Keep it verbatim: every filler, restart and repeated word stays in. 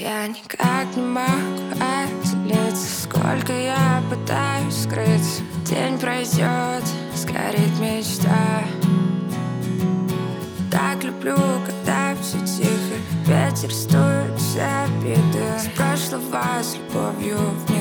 Я никак не могу отделиться, сколько я пытаюсь скрыться. День пройдет, сгорит мечта. Так люблю, когда все тихо, ветер стует все обиды с прошлого с любовью в